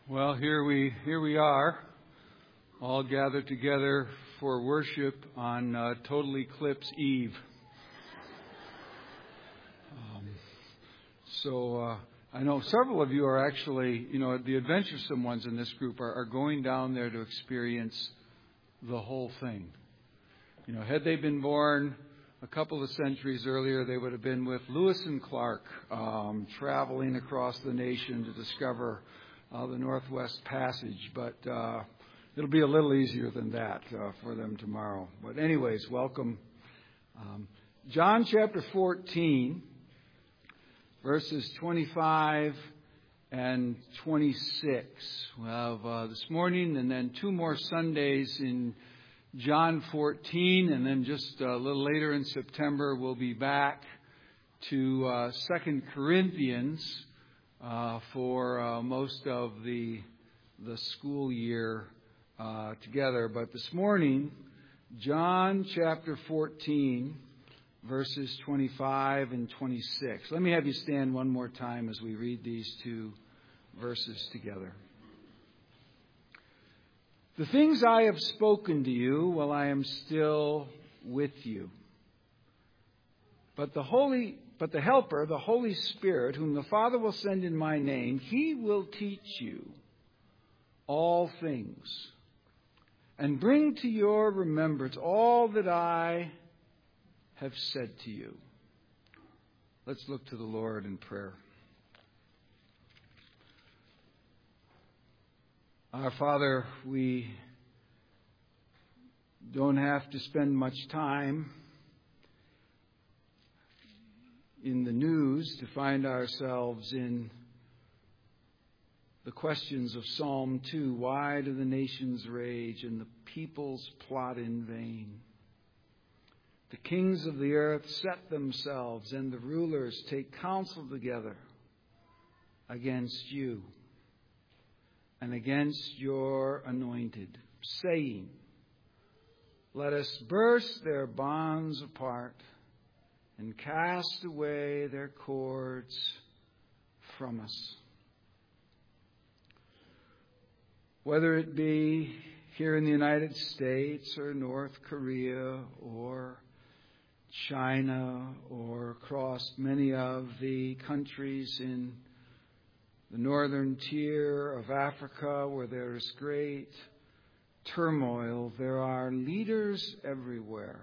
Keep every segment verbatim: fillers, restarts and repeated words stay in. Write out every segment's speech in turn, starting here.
Well, here we here we are, all gathered together for worship on uh, Total Eclipse Eve. Um, so uh, I know several of you are actually, you know, the adventuresome ones in this group are, are going down there to experience the whole thing. You know, had they been born a couple of centuries earlier, they would have been with Lewis and Clark, um, traveling across the nation to discover Uh, the Northwest Passage, but uh, it'll be a little easier than that uh, for them tomorrow. But anyways, welcome. Um, John chapter fourteen, verses twenty-five and twenty-six. We'll have uh, this morning and then two more Sundays in John fourteen, and then just a little later in September we'll be back to uh, Second Corinthians Uh, for uh, most of the the school year uh, together. But this morning, John chapter fourteen, verses twenty-five and twenty-six. Let me have you stand one more time as we read these two verses together. The things I have spoken to you while I am still with you. But the Holy But the Helper, the Holy Spirit, whom the Father will send in my name, He will teach you all things and bring to your remembrance all that I have said to you. Let's look to the Lord in prayer. Our Father, we don't have to spend much time in the news to find ourselves in the questions of Psalm two. Why do the nations rage and the peoples plot in vain? The kings of the earth set themselves and the rulers take counsel together against you and against your anointed, saying, let us burst their bonds apart and cast away their cords from us. Whether it be here in the United States or North Korea or China or across many of the countries in the northern tier of Africa where there is great turmoil, there are leaders everywhere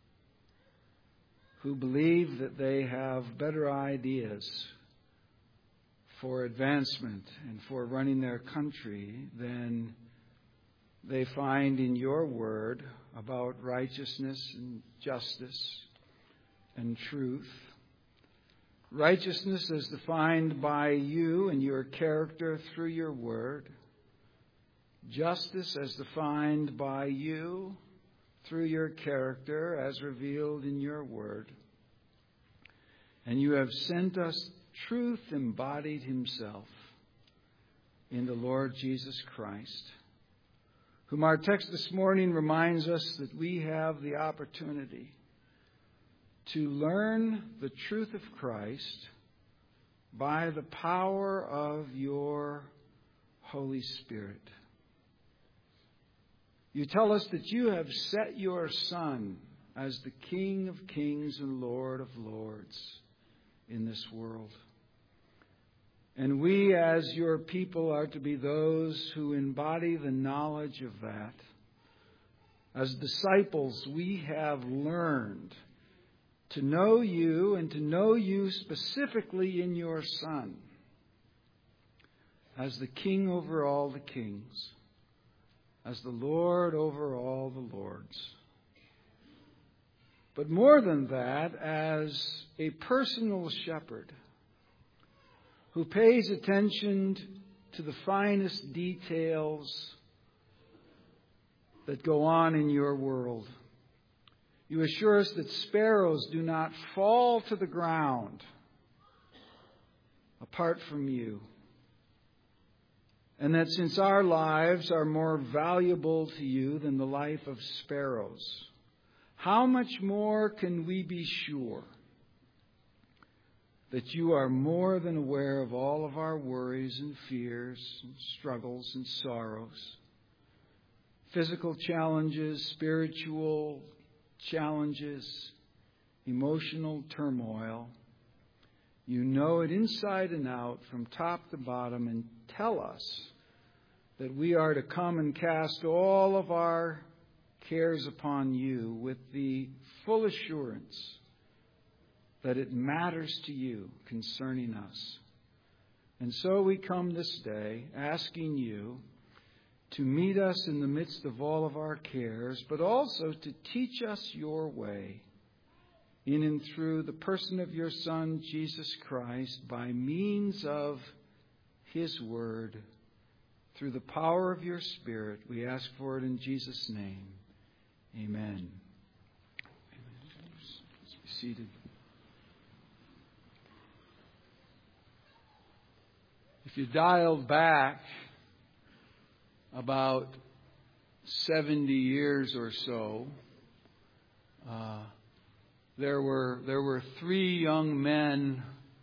who believe that they have better ideas for advancement and for running their country than they find in your word about righteousness and justice and truth. Righteousness as defined by you and your character through your word. Justice as defined by you through your character as revealed in your word. And you have sent us truth embodied himself in the Lord Jesus Christ, whom our text this morning reminds us that we have the opportunity to learn the truth of Christ by the power of your Holy Spirit. You tell us that you have set your Son as the King of kings and Lord of lords in this world. And we as your people are to be those who embody the knowledge of that. As disciples, we have learned to know you and to know you specifically in your Son as the King over all the kings, as the Lord over all the lords. But more than that, as a personal shepherd who pays attention to the finest details that go on in your world. You assure us that sparrows do not fall to the ground apart from you. And that since our lives are more valuable to you than the life of sparrows, how much more can we be sure that you are more than aware of all of our worries and fears, and struggles and sorrows, physical challenges, spiritual challenges, emotional turmoil. You know it inside and out, from top to bottom, and tell us that we are to come and cast all of our cares upon you with the full assurance that it matters to you concerning us. And so we come this day asking you to meet us in the midst of all of our cares, but also to teach us your way in and through the person of your Son, Jesus Christ, by means of his word, through the power of your Spirit. We ask for it in Jesus' name. Amen. Let's be seated. If you dialed back about seventy years or so, uh, there were there were three young men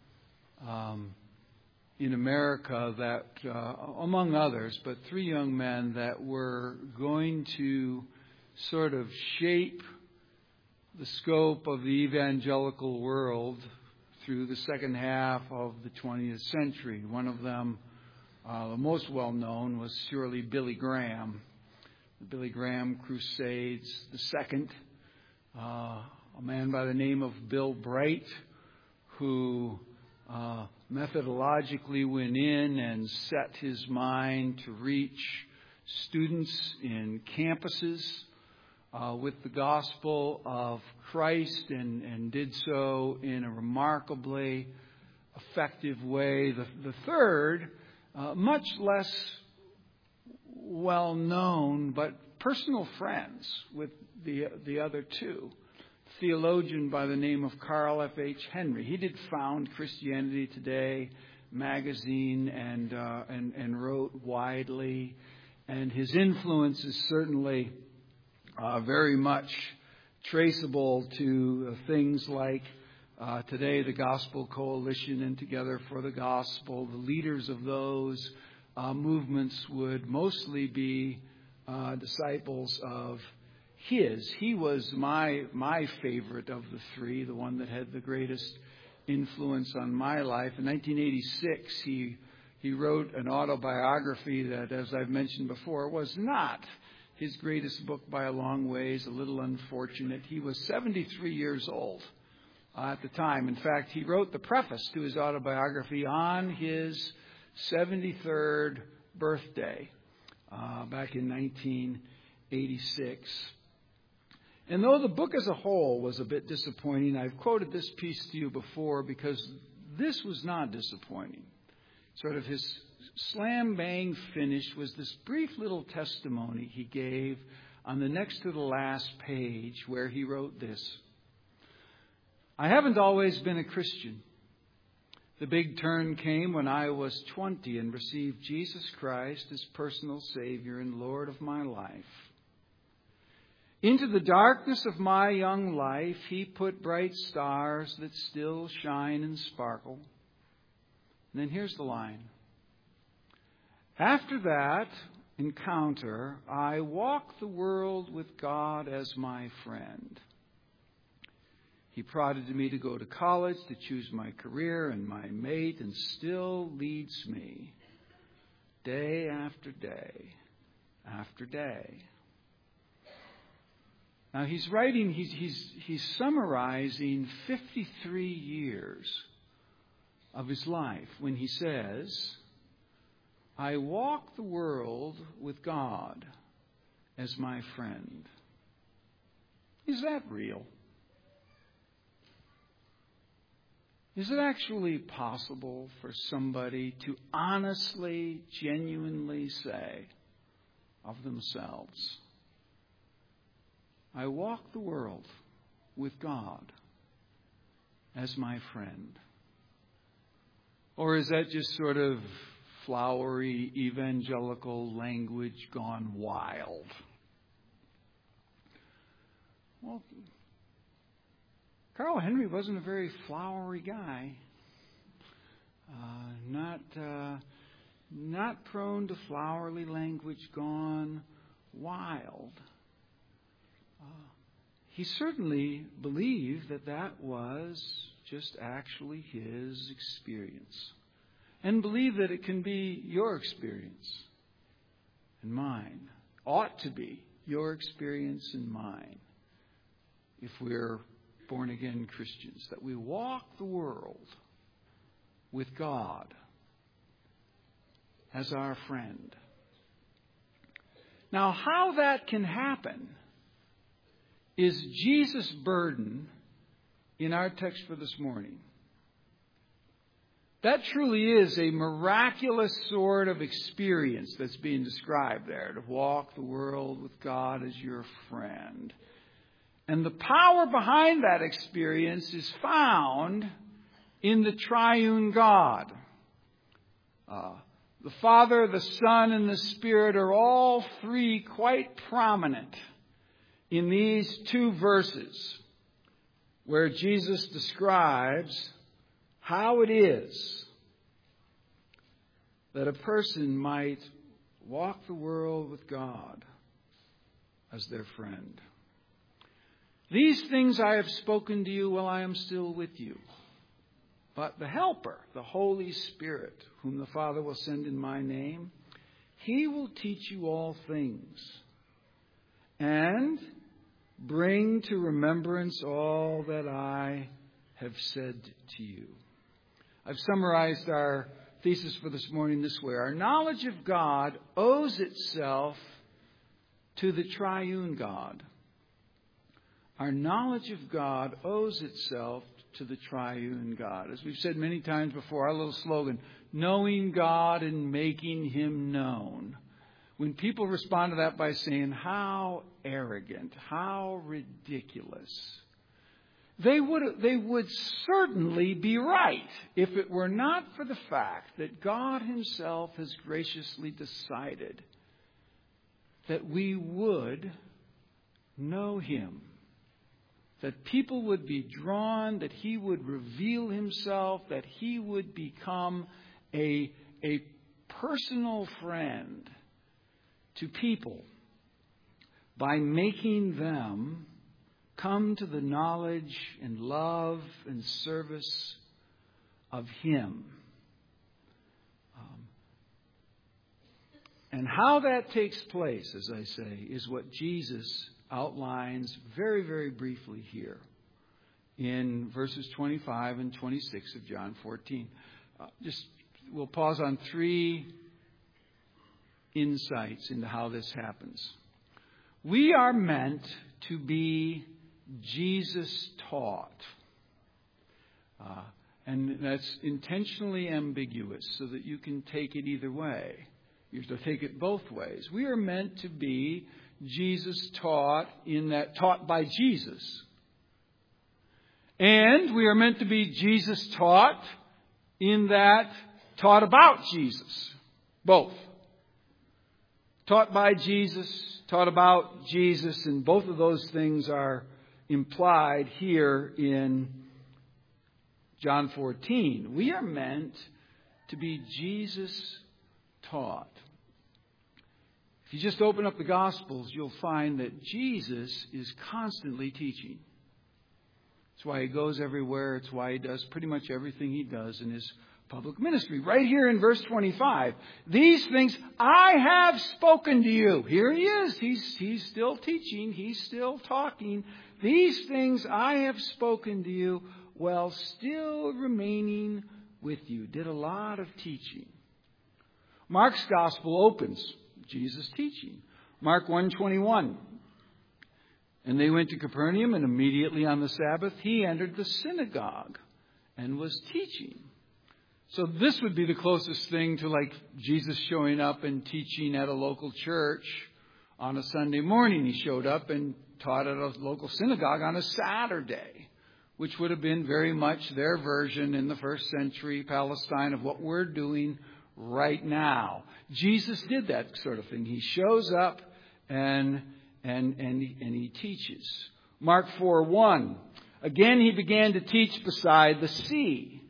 um, in America that, uh, among others, but three young men that were going to sort of shape the scope of the evangelical world through the second half of the twentieth century. One of them, uh, the most well-known, was surely Billy Graham. The Billy Graham Crusades. The second, uh, a man by the name of Bill Bright, who uh, methodologically went in and set his mind to reach students in campuses Uh, with the gospel of Christ, and, and did so in a remarkably effective way. The, the third, uh, much less well known, but personal friends with the the other two, theologian by the name of Carl F H Henry. He did found Christianity Today magazine and uh, and and wrote widely, and his influence is certainly Uh, very much traceable to uh, things like uh, today the Gospel Coalition and Together for the Gospel. The leaders of those uh, movements would mostly be uh, disciples of his. He was my my favorite of the three, the one that had the greatest influence on my life. In nineteen eighty-six, he he wrote an autobiography that, as I've mentioned before, was not his greatest book by a long ways, a little unfortunate. He was seventy-three years old uh, at the time. In fact, he wrote the preface to his autobiography on his seventy-third birthday uh, back in nineteen eighty-six. And though the book as a whole was a bit disappointing, I've quoted this piece to you before because this was not disappointing. Sort of his slam-bang finish was this brief little testimony he gave on the next to the last page, where he wrote this: I haven't always been a Christian. The big turn came when I was twenty and received Jesus Christ as personal Savior and Lord of my life. Into the darkness of my young life, he put bright stars that still shine and sparkle. And then here's the line. After that encounter, I walk the world with God as my friend. He prodded me to go to college, to choose my career and my mate, and still leads me day after day after day. Now he's writing, he's, he's, he's summarizing fifty-three years of his life when he says, I walk the world with God as my friend. Is that real? Is it actually possible for somebody to honestly, genuinely say of themselves, I walk the world with God as my friend? Or is that just sort of flowery evangelical language gone wild? Well, Carl Henry wasn't a very flowery guy. uh, not uh, not prone to flowery language gone wild. Uh, he certainly believed that that was just actually his experience, and believed that it can be your experience and mine, ought to be your experience and mine, if we're born-again Christians, that we walk the world with God as our friend. Now, how that can happen is Jesus' burden in our text for this morning. That truly is a miraculous sort of experience that's being described there, to walk the world with God as your friend. And the power behind that experience is found in the triune God. Uh, the Father, the Son, and the Spirit are all three quite prominent in these two verses, where Jesus describes how it is that a person might walk the world with God as their friend. These things I have spoken to you while I am still with you. But the Helper, the Holy Spirit, whom the Father will send in my name, he will teach you all things and bring to remembrance all that I have said to you. I've summarized our thesis for this morning this way. Our knowledge of God owes itself to the triune God. Our knowledge of God owes itself to the triune God. As we've said many times before, our little slogan, knowing God and making him known. When people respond to that by saying, how arrogant, how ridiculous, they would, they would certainly be right if it were not for the fact that God himself has graciously decided that we would know him, that people would be drawn, that he would reveal himself, that he would become a, a personal friend to people by making them come to the knowledge and love and service of him. Um, and how that takes place, as I say, is what Jesus outlines very, very briefly here in verses twenty-five and twenty-six of John fourteen. Uh, just we'll pause on three insights into how this happens. We are meant to be Jesus taught. Uh, and that's intentionally ambiguous so that you can take it either way. You have to take it both ways. We are meant to be Jesus taught in that taught by Jesus. And we are meant to be Jesus taught in that taught about Jesus. Both. Taught by Jesus, taught about Jesus, and both of those things are implied here in John fourteen. We are meant to be Jesus taught. If you just open up the Gospels, you'll find that Jesus is constantly teaching. It's why he goes everywhere. It's why he does pretty much everything he does in his public ministry. Right here in verse twenty-five, these things I have spoken to you. Here he is. He's, he's still teaching. He's still talking. These things I have spoken to you while still remaining with you. Did a lot of teaching. Mark's Gospel opens Jesus teaching. Mark one twenty-one. And they went to Capernaum, and immediately on the Sabbath he entered the synagogue and was teaching. So this would be the closest thing to like Jesus showing up and teaching at a local church on a Sunday morning. He showed up and taught at a local synagogue on a Saturday, which would have been very much their version in the first century Palestine of what we're doing right now. Jesus did that sort of thing. He shows up and and and he, and he teaches. Mark four one. Again he began to teach beside the sea,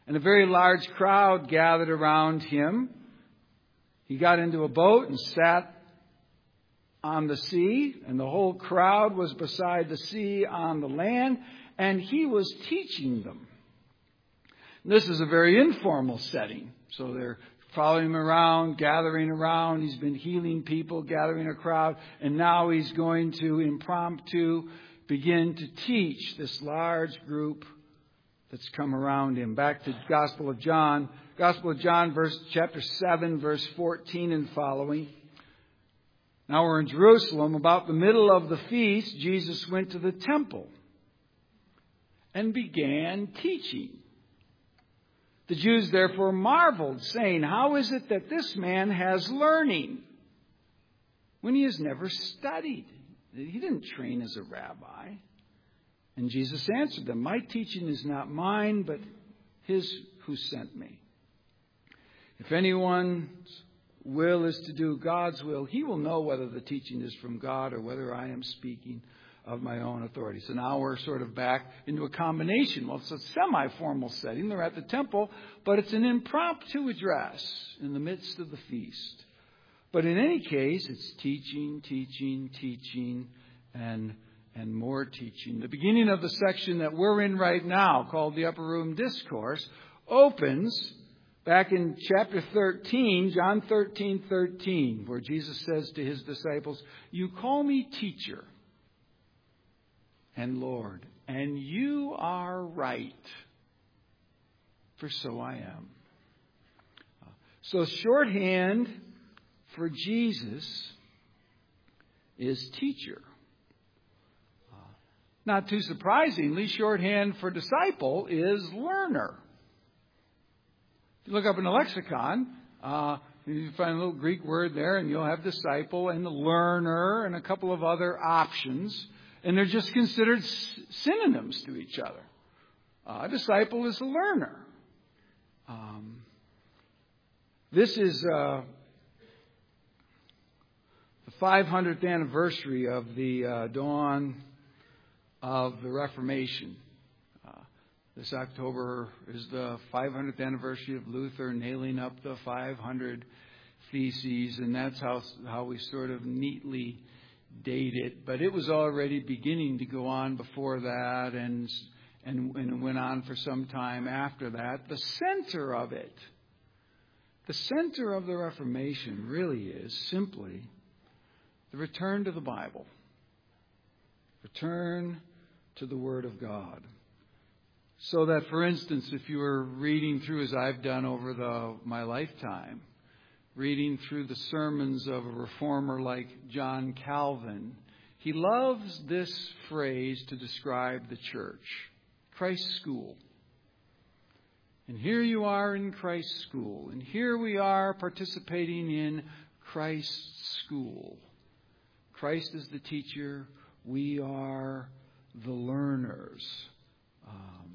and a very large crowd gathered around him. He got into a boat and sat on the sea, and the whole crowd was beside the sea on the land, and he was teaching them. This is a very informal setting. So they're following him around, gathering around. He's been healing people, gathering a crowd, and now he's going to impromptu begin to teach this large group that's come around him. Back to Gospel of John. Gospel of John, verse chapter seven, verse fourteen and following. Now we're in Jerusalem. About the middle of the feast, Jesus went to the temple and began teaching. The Jews therefore marveled, saying, "How is it that this man has learning when he has never studied?" He didn't train as a rabbi. And Jesus answered them, "My teaching is not mine, but his who sent me. If anyone's will is to do God's will, he will know whether the teaching is from God or whether I am speaking of my own authority." So now we're sort of back into a combination. Well, it's a semi-formal setting. They're at the temple, but it's an impromptu address in the midst of the feast. But in any case, it's teaching, teaching, teaching, and and more teaching. The beginning of the section that we're in right now, called the Upper Room Discourse, opens back in chapter thirteen, John thirteen, thirteen, where Jesus says to his disciples, "You call me teacher and Lord, and you are right, for so I am." So shorthand for Jesus is teacher. Not too surprisingly, shorthand for disciple is learner. If you look up in the lexicon, uh, you find a little Greek word there, and you'll have disciple and the learner and a couple of other options. And they're just considered synonyms to each other. Uh, a disciple is a learner. Um, this is uh, the five hundredth anniversary of the uh, dawn of the Reformation. Uh, this October is the five hundredth anniversary of Luther nailing up the five hundred Theses, and that's how how we sort of neatly date it. But it was already beginning to go on before that, and and, and went on for some time after that. The center of it, the center of the Reformation really is simply the return to the Bible. Return to the Word of God. So that, for instance, if you were reading through, as I've done over the, my lifetime, reading through the sermons of a reformer like John Calvin, he loves this phrase to describe the church: Christ's school. And here you are in Christ's school, and here we are participating in Christ's school. Christ is the teacher. We are the learners. Um,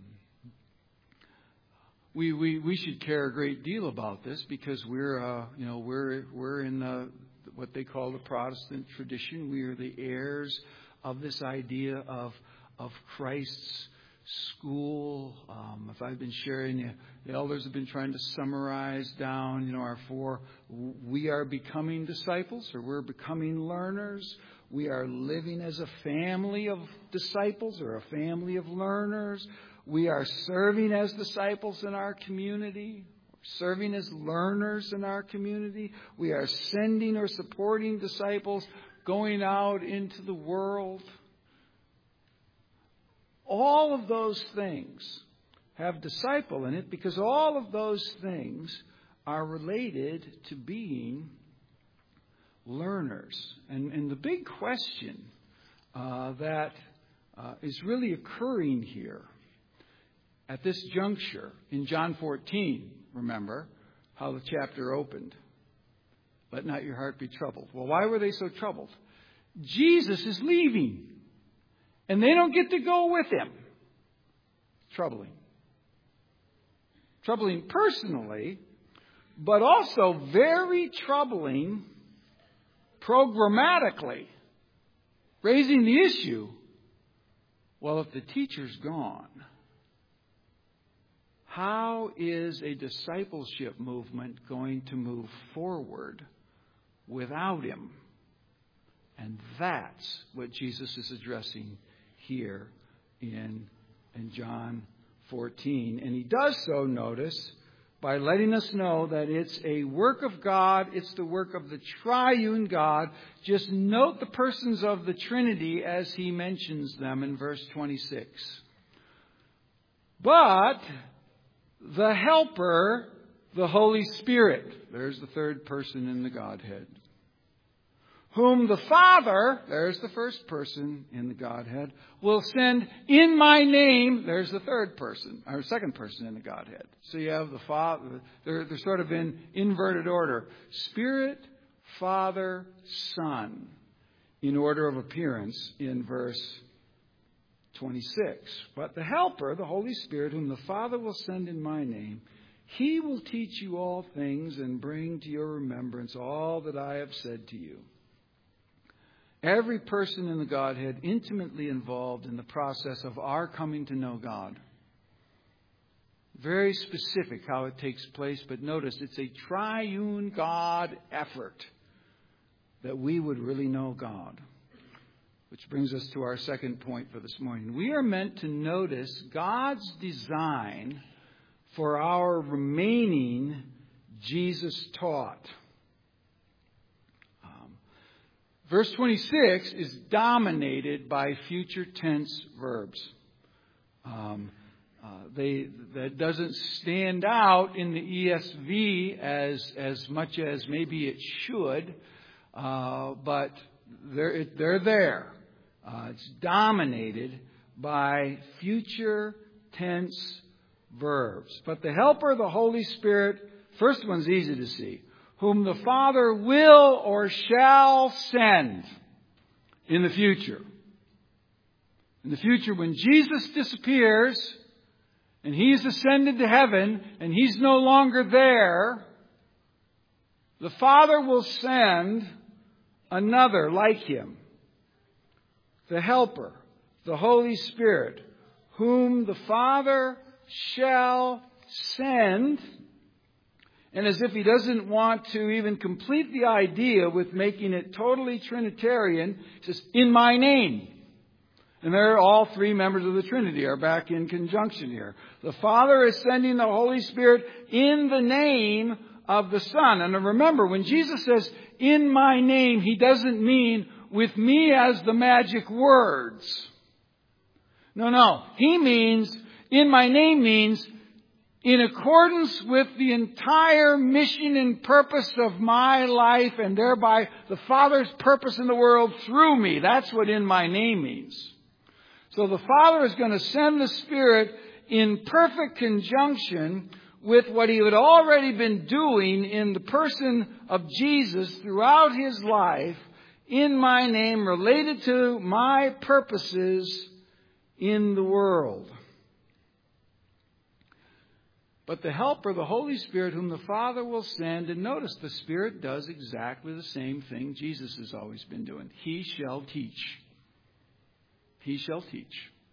we we we should care a great deal about this because we're uh, you know we're we're in the what they call the Protestant tradition. We are the heirs of this idea of of Christ's school. Um, if I've been sharing, you, the elders have been trying to summarize down, you know, our four. We are becoming disciples, or we're becoming learners. We are living as a family of disciples or a family of learners. We are serving as disciples in our community, serving as learners in our community. We are sending or supporting disciples going out into the world. All of those things have disciple in it because all of those things are related to being learners. And, and the big question uh, that uh, is really occurring here at this juncture in John fourteen, remember how the chapter opened. Let not your heart be troubled. Well, why were they so troubled? Jesus is leaving, and they don't get to go with him. Troubling. Troubling personally, but also very troubling programmatically, raising the issue, well, if the teacher's gone, how is a discipleship movement going to move forward without him? And that's what Jesus is addressing here in, in John fourteen. And he does so, notice, by letting us know that it's a work of God. It's the work of the triune God. Just note the persons of the Trinity as he mentions them in verse twenty-six. But the Helper, the Holy Spirit, there's the third person in the Godhead, whom the Father, there's the first person in the Godhead, will send in my name, there's the third person, or second person in the Godhead. So you have the Father, they're, they're sort of in inverted order. Spirit, Father, Son, in order of appearance in verse twenty-six. But the Helper, the Holy Spirit, whom the Father will send in my name, he will teach you all things and bring to your remembrance all that I have said to you. Every person in the Godhead intimately involved in the process of our coming to know God. Very specific how it takes place, but notice it's a triune God effort that we would really know God. Which brings us to our second point for this morning. We are meant to notice God's design for our remaining Jesus taught. Verse twenty-six is dominated by future tense verbs. Um, uh, they that doesn't stand out in the E S V as as much as maybe it should, uh, but they're they're there. Uh, it's dominated by future tense verbs. But the Helper, the Holy Spirit, first one's easy to see. Whom the Father will or shall send in the future. In the future, when Jesus disappears and he's ascended to heaven and he's no longer there, the Father will send another like him. The Helper, the Holy Spirit, whom the Father shall send. And as if he doesn't want to even complete the idea with making it totally Trinitarian, he says, in my name. And there all three members of the Trinity are back in conjunction here. The Father is sending the Holy Spirit in the name of the Son. And remember, when Jesus says, in my name, he doesn't mean with me as the magic words. No, no. He means, in my name means, in accordance with the entire mission and purpose of my life and thereby the Father's purpose in the world through me. That's what in my name means. So the Father is going to send the Spirit in perfect conjunction with what he had already been doing in the person of Jesus throughout his life in my name, related to my purposes in the world. But the Helper, the Holy Spirit, whom the Father will send, and notice the Spirit does exactly the same thing Jesus has always been doing. He shall teach. He shall teach.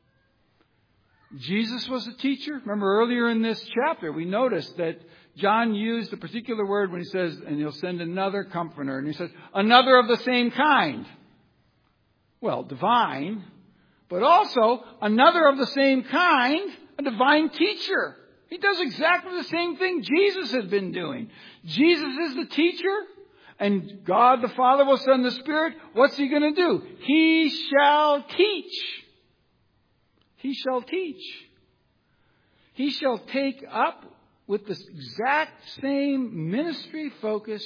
Jesus was a teacher. Remember earlier in this chapter, we noticed that John used a particular word when he says, and he'll send another comforter. And he says, another of the same kind. Well, divine, but also another of the same kind, a divine teacher. He does exactly the same thing Jesus has been doing. Jesus is the teacher, and God the Father will send the Spirit. What's he going to do? He shall teach. He shall teach. He shall take up with the exact same ministry focus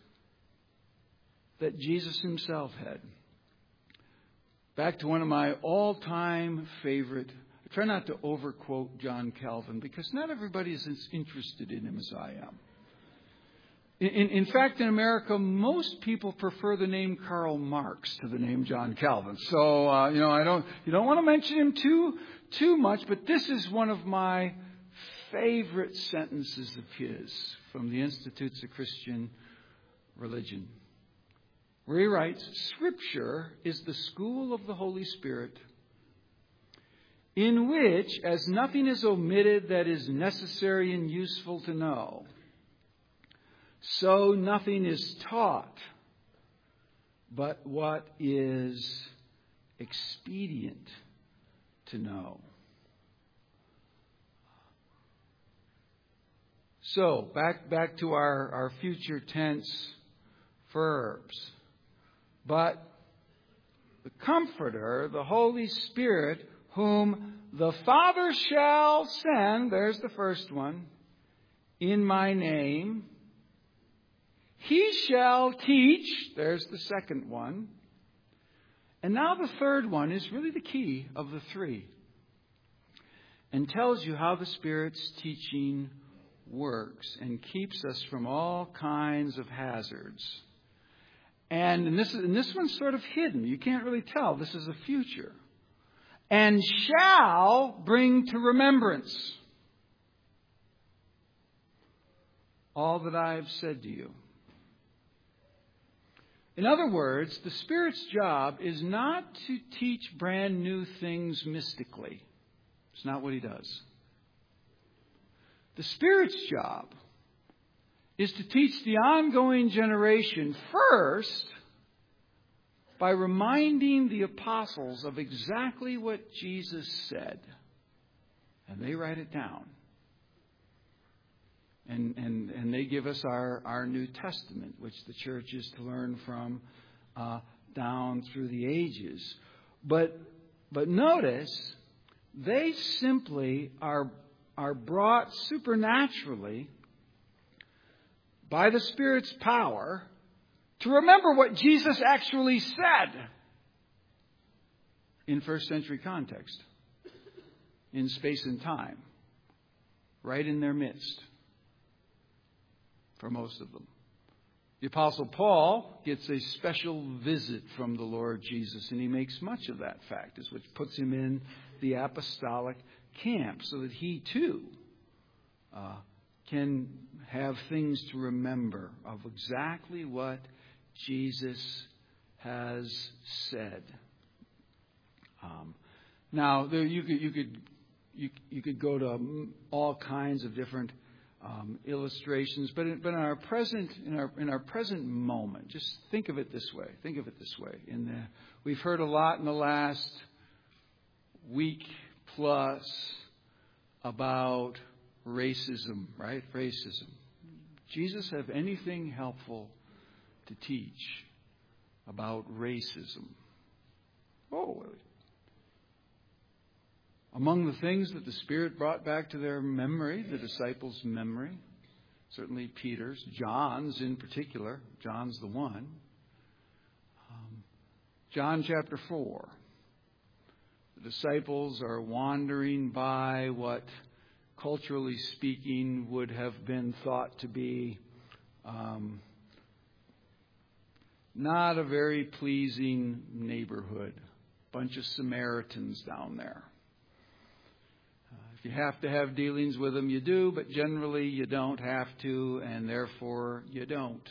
that Jesus himself had. Back to one of my all-time favorite. I try not to overquote John Calvin because not everybody is as interested in him as I am. In, in, in fact, in America, most people prefer the name Karl Marx to the name John Calvin. So, uh, you know, I don't, you don't want to mention him too, too much, but this is one of my favorite sentences of his from the Institutes of Christian Religion, where he writes, Scripture is the school of the Holy Spirit. in which, as nothing is omitted that is necessary and useful to know, so nothing is taught but what is expedient to know. So, back back to our, our future tense verbs. But the Comforter, the Holy Spirit, whom the Father shall send, there's the first one, in my name, He shall teach, there's the second one. And now the third one is really the key of the three, and tells you how the Spirit's teaching works and keeps us from all kinds of hazards. And, and, this, and this one's sort of hidden. You can't really tell. This is the future. And shall bring to remembrance all that I have said to you. In other words, the Spirit's job is not to teach brand new things mystically. It's not what He does. The Spirit's job is to teach the ongoing generation first by reminding the apostles of exactly what Jesus said. And they write it down. And, and, and they give us our, our New Testament, which the church is to learn from uh, down through the ages. But, but notice, they simply are, are brought supernaturally by the Spirit's power to remember what Jesus actually said in first century context, in space and time, right in their midst. For most of them. The Apostle Paul gets a special visit from the Lord Jesus, and he makes much of that fact, which puts him in the apostolic camp so that he too uh, can have things to remember of exactly what Jesus has said. Um, now, there, you could you could you, you could go to all kinds of different Um, illustrations, but in, but in our present in our in our present moment, just think of it this way. Think of it this way. In the, we've heard a lot in the last week plus about racism, right? Racism. Jesus have anything helpful to teach about racism? Oh. Among the things that the Spirit brought back to their memory, the disciples' memory, certainly Peter's, John's in particular, John's the one. Um, John chapter four. The disciples are wandering by what, culturally speaking, would have been thought to be um, not a very pleasing neighborhood. Bunch of Samaritans down there. You have to have dealings with them, you do, but generally you don't have to, and therefore you don't.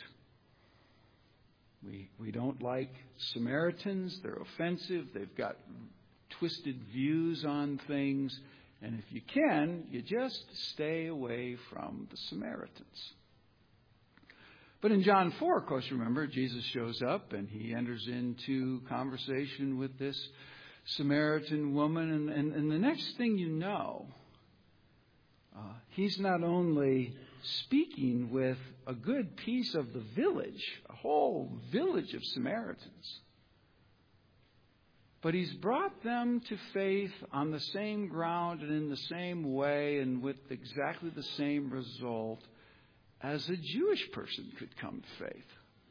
We we don't like Samaritans. They're offensive. They've got twisted views on things. And if you can, you just stay away from the Samaritans. But in John four, of course, remember, Jesus shows up and he enters into conversation with this Samaritan woman. And, and, and the next thing you know, Uh, he's not only speaking with a good piece of the village, a whole village of Samaritans, but he's brought them to faith on the same ground and in the same way and with exactly the same result as a Jewish person could come to faith.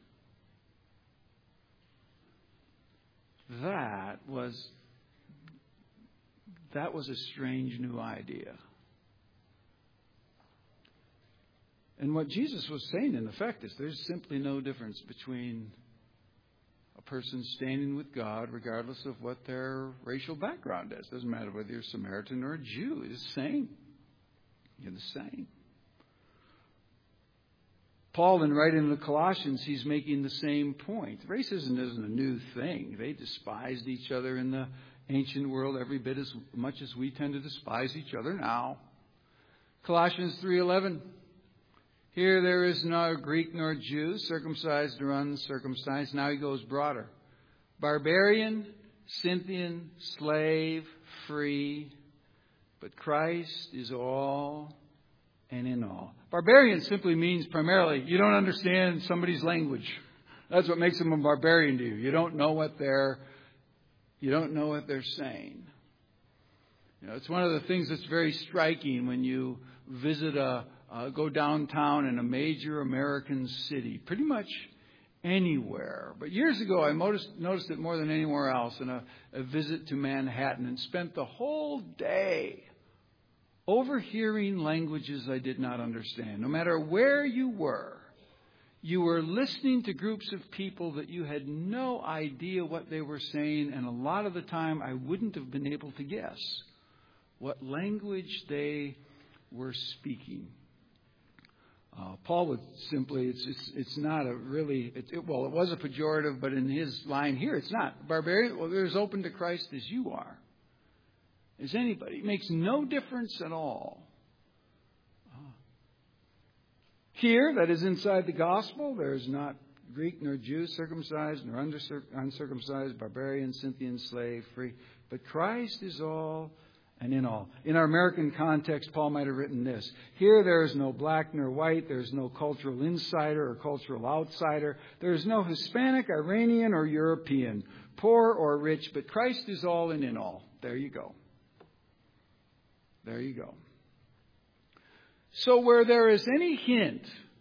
That was, that was a strange new idea. And what Jesus was saying, in effect, is there's simply no difference between a person standing with God, regardless of what their racial background is. Doesn't matter whether you're a Samaritan or a Jew. It's the same. You're the same. Paul, in writing to the Colossians, he's making the same point. Racism isn't a new thing. They despised each other in the ancient world every bit as much as we tend to despise each other now. Colossians three eleven. Here there is no Greek nor Jew, circumcised or uncircumcised. Now he goes broader. Barbarian, Scythian, slave, free. But Christ is all and in all. Barbarian simply means primarily you don't understand somebody's language. That's what makes them a barbarian to you. You don't know what they're you don't know what they're saying. You know, it's one of the things that's very striking when you visit a uh, go downtown in a major American city, pretty much anywhere. But years ago, I noticed, noticed it more than anywhere else in a, a visit to Manhattan, and spent the whole day overhearing languages I did not understand. No matter where you were, you were listening to groups of people that you had no idea what they were saying, and a lot of the time I wouldn't have been able to guess what language they were speaking. Uh, Paul would simply, it's it's, it's not a really, it, it, well, it was a pejorative, but in his line here, it's not. Barbarian, well, they're as open to Christ as you are, as anybody. It makes no difference at all. Uh, here, that is inside the gospel, there is not Greek nor Jew, circumcised nor uncircumcised, barbarian, Scythian, slave, free. But Christ is all and in all. In our American context, Paul might have written this. Here there is no black nor white. There is no cultural insider or cultural outsider. There is no Hispanic, Iranian, or European, poor or rich, but Christ is all and in all. There you go. There you go. So where there is any hint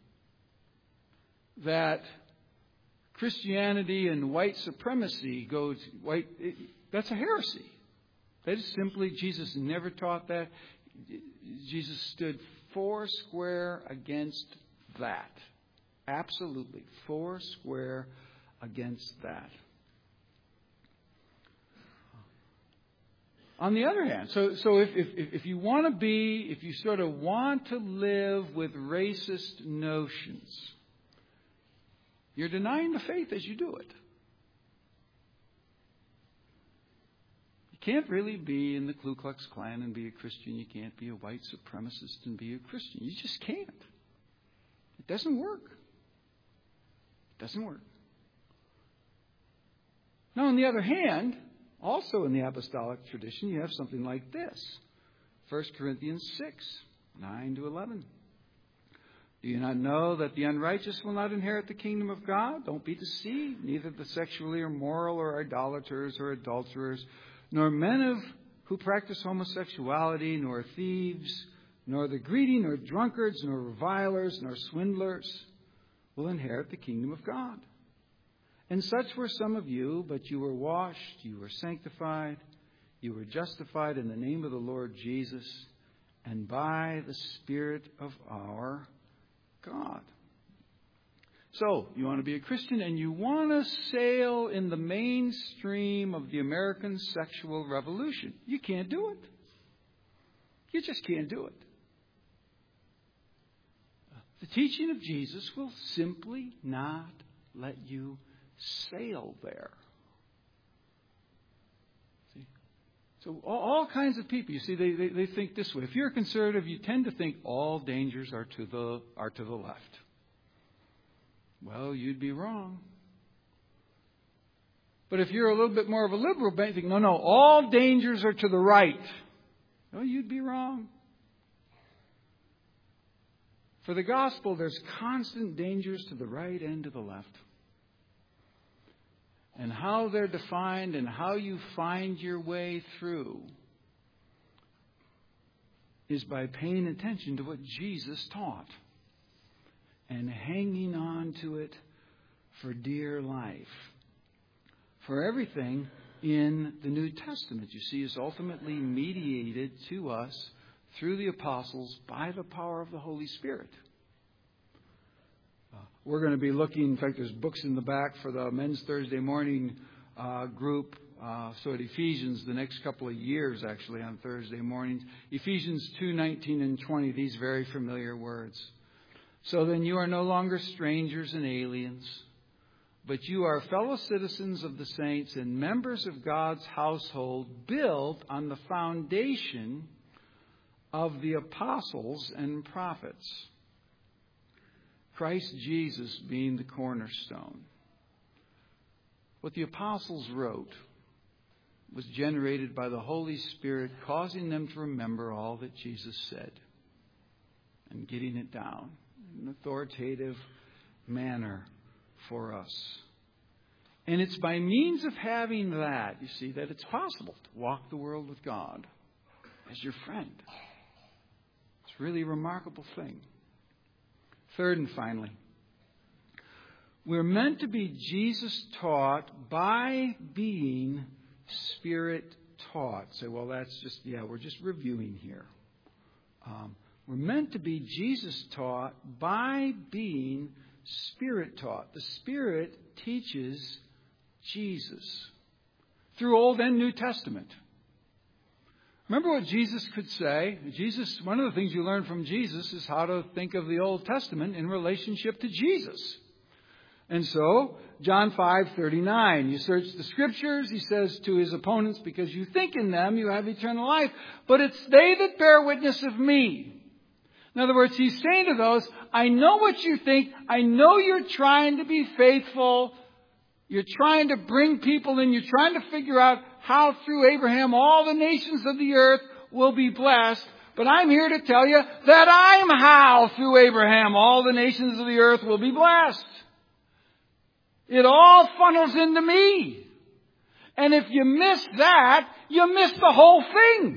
that Christianity and white supremacy goes white, it, that's a heresy. That is simply, Jesus never taught that. Jesus stood four square against that. Absolutely. Four square against that. On the other hand, so so if, if, if you want to be, if you sort of want to live with racist notions, you're denying the faith as you do it. You can't really be in the Ku Klux Klan and be a Christian. You can't be a white supremacist and be a Christian. You just can't. It doesn't work. It doesn't work. Now, on the other hand, also in the apostolic tradition, you have something like this. First Corinthians six, nine to eleven. Do you not know that the unrighteous will not inherit the kingdom of God? Don't be deceived. Neither the sexually immoral or idolaters or adulterers, nor men of who practice homosexuality, nor thieves, nor the greedy, nor drunkards, nor revilers, nor swindlers will inherit the kingdom of God. And such were some of you, but you were washed, you were sanctified, you were justified in the name of the Lord Jesus, and by the Spirit of our God. So, you want to be a Christian and you want to sail in the mainstream of the American sexual revolution. You can't do it. You just can't do it. The teaching of Jesus will simply not let you sail there. See? So all, all kinds of people, you see, they, they, they think this way. If you're a conservative, you tend to think all dangers are to the are to the left. Well, you'd be wrong. But if you're a little bit more of a liberal, you think, no, no, all dangers are to the right. Well, you'd be wrong. For the gospel, there's constant dangers to the right and to the left. And how they're defined and how you find your way through is by paying attention to what Jesus taught and hanging on to it for dear life. For everything in the New Testament, you see, is ultimately mediated to us through the apostles by the power of the Holy Spirit. Uh, we're going to be looking, in fact, there's books in the back for the Men's Thursday Morning uh, group. Uh, so at Ephesians, the next couple of years, actually, on Thursday mornings. Ephesians two, nineteen and twenty, these very familiar words. So then you are no longer strangers and aliens, but you are fellow citizens of the saints and members of God's household, built on the foundation of the apostles and prophets, Christ Jesus being the cornerstone. What the apostles wrote was generated by the Holy Spirit, causing them to remember all that Jesus said and getting it down in an authoritative manner for us. And it's by means of having that, you see, that it's possible to walk the world with God as your friend. It's really a remarkable thing. Third and finally, we're meant to be Jesus taught by being Spirit taught. Say, well, that's just, yeah, we're just reviewing here. Um, we're meant to be Jesus taught by being Spirit taught. The Spirit teaches Jesus through Old and New Testament. Remember what Jesus could say? Jesus, one of the things you learn from Jesus is how to think of the Old Testament in relationship to Jesus. And so, John five thirty-nine, you search the Scriptures, he says to his opponents, because you think in them you have eternal life, but it's they that bear witness of me. In other words, he's saying to those, I know what you think. I know you're trying to be faithful. You're trying to bring people in. You're trying to figure out how through Abraham all the nations of the earth will be blessed. But I'm here to tell you that I'm how through Abraham all the nations of the earth will be blessed. It all funnels into me. And if you miss that, you miss the whole thing.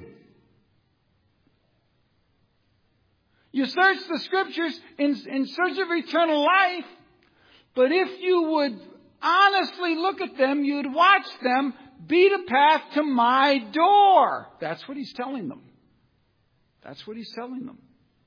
You search the Scriptures in, in search of eternal life, but if you would honestly look at them, you'd watch them beat a path to my door. That's what he's telling them. That's what he's telling them.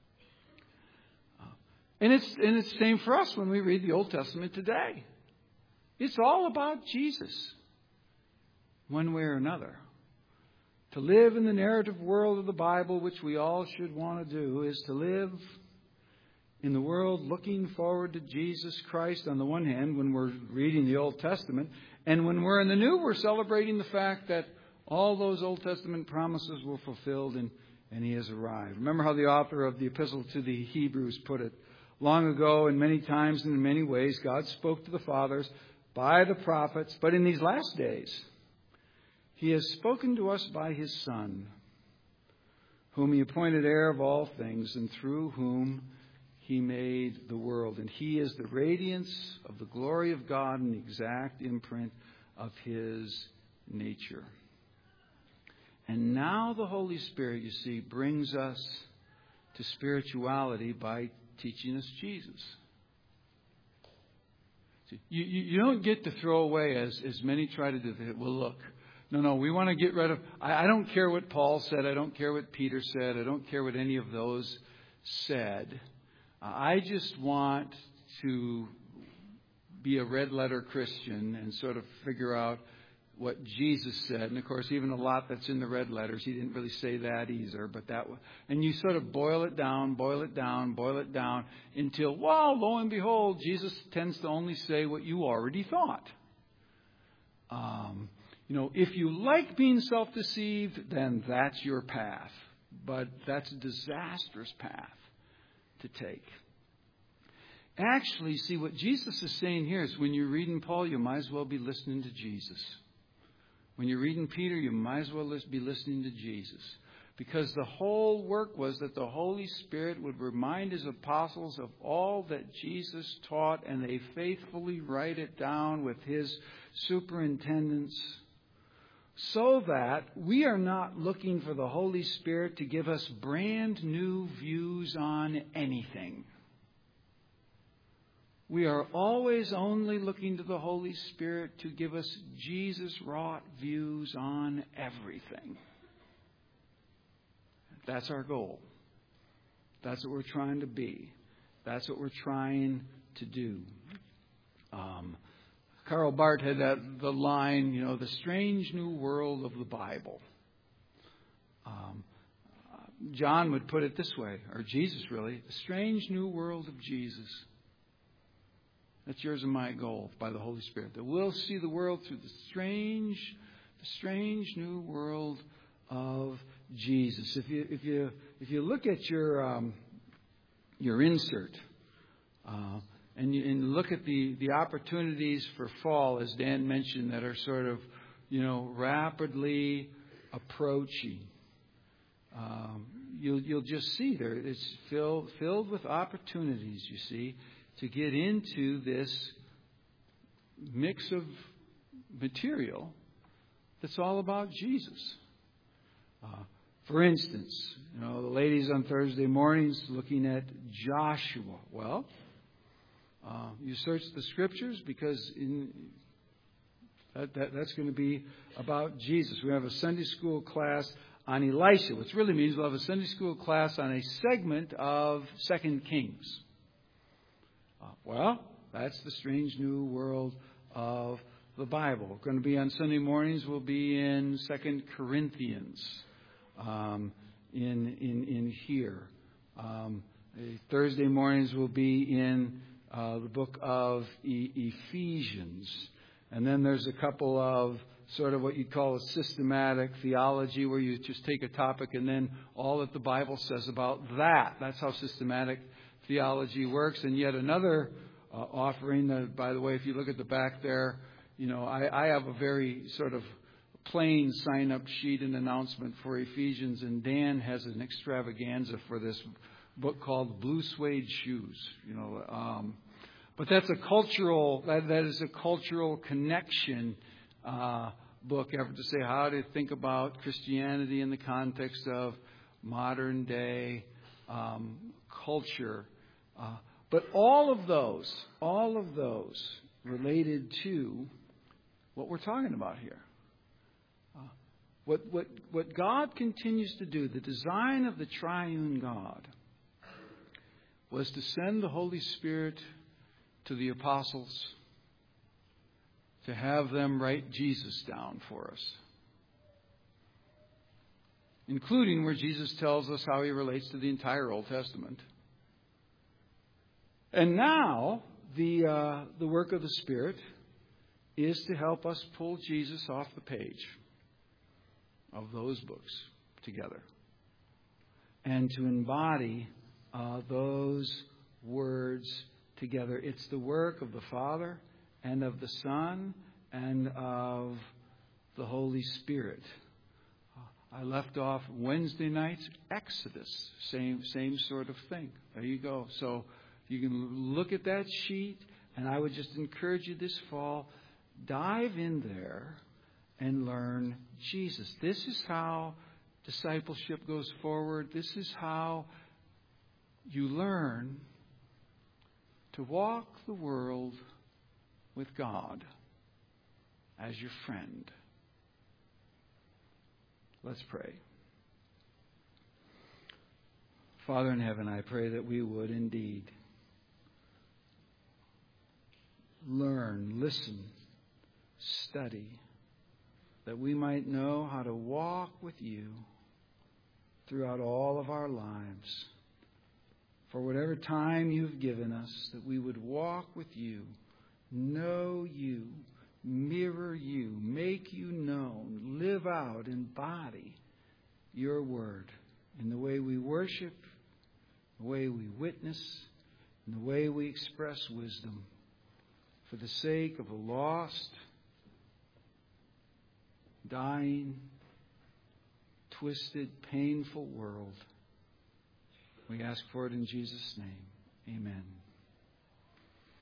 And it's, and it's the same for us when we read the Old Testament today. It's all about Jesus, one way or another. To live in the narrative world of the Bible, which we all should want to do, is to live in the world looking forward to Jesus Christ on the one hand when we're reading the Old Testament. And when we're in the New, we're celebrating the fact that all those Old Testament promises were fulfilled and, and He has arrived. Remember how the author of the Epistle to the Hebrews put it. Long ago and many times and in many ways, God spoke to the fathers by the prophets, but in these last days, He has spoken to us by His Son, whom He appointed heir of all things, and through whom He made the world. And He is the radiance of the glory of God and the exact imprint of His nature. And now the Holy Spirit, you see, brings us to spirituality by teaching us Jesus. You, you, you don't get to throw away, as, as many try to do, well, look, No, no, we want to get rid of... I, I don't care what Paul said. I don't care what Peter said. I don't care what any of those said. Uh, I just want to be a red-letter Christian and sort of figure out what Jesus said. And, of course, even a lot that's in the red letters, he didn't really say that either. But that, and you sort of boil it down, boil it down, boil it down until, well, lo and behold, Jesus tends to only say what you already thought. Um... You know, if you like being self-deceived, then that's your path. But that's a disastrous path to take. Actually, see, what Jesus is saying here is when you're reading Paul, you might as well be listening to Jesus. When you're reading Peter, you might as well be listening to Jesus. Because the whole work was that the Holy Spirit would remind His apostles of all that Jesus taught, and they faithfully write it down with His superintendence, so that we are not looking for the Holy Spirit to give us brand new views on anything. We are always only looking to the Holy Spirit to give us Jesus-wrought views on everything. That's our goal. That's what we're trying to be. That's what we're trying to do. Um, Karl Barth had that, the line, you know, the strange new world of the Bible. Um, John would put it this way, or Jesus really, the strange new world of Jesus. That's yours and my goal by the Holy Spirit. That we'll see the world through the strange, the strange new world of Jesus. If you if you if you look at your um, your insert uh, and you and look at the the opportunities for fall, as Dan mentioned, that are sort of you know rapidly approaching. Um, you'll you'll just see there it's filled filled with opportunities. You see, to get into this mix of material that's all about Jesus. Uh, for instance, you know, the ladies on Thursday mornings looking at Joshua. Well, uh, you search the Scriptures because in that, that that's going to be about Jesus. We have a Sunday school class on Elisha, which really means we'll have a Sunday school class on a segment of Second Kings. Uh, well, that's the strange new world of the Bible. We're going to be on Sunday mornings. We'll be in Second Corinthians um, in in in here. Um, Thursday mornings we'll be in uh, the book of e- Ephesians, and then there's a couple of sort of what you call a systematic theology, where you just take a topic and then all that the Bible says about that. That's how systematic theology works. And yet another uh, offering that, by the way, if you look at the back there, you know, I, I have a very sort of plain sign-up sheet and announcement for Ephesians, and Dan has an extravaganza for this book called Blue Suede Shoes. You know, um, but that's a cultural that that is a cultural connection uh, book, ever to say how to think about Christianity in the context of modern day um, culture. Uh, but all of those, all of those related to what we're talking about here. Uh, what, what, what God continues to do, the design of the triune God, was to send the Holy Spirit to the apostles to have them write Jesus down for us, including where Jesus tells us how he relates to the entire Old Testament. And now the uh, the work of the Spirit is to help us pull Jesus off the page of those books together and to embody uh, those words together. It's the work of the Father and of the Son and of the Holy Spirit. I left off Wednesday night's Exodus. Same same sort of thing. There you go. So you can look at that sheet, and I would just encourage you this fall, dive in there and learn Jesus. This is how discipleship goes forward. This is how you learn to walk the world with God as your friend. Let's pray. Father in heaven, I pray that we would indeed learn, listen, study, that we might know how to walk with you throughout all of our lives. For whatever time you've given us, that we would walk with you, know you, mirror you, make you known, live out, embody your word in the way we worship, the way we witness, and the way we express wisdom. For the sake of a lost, dying, twisted, painful world, we ask for it in Jesus' name. Amen.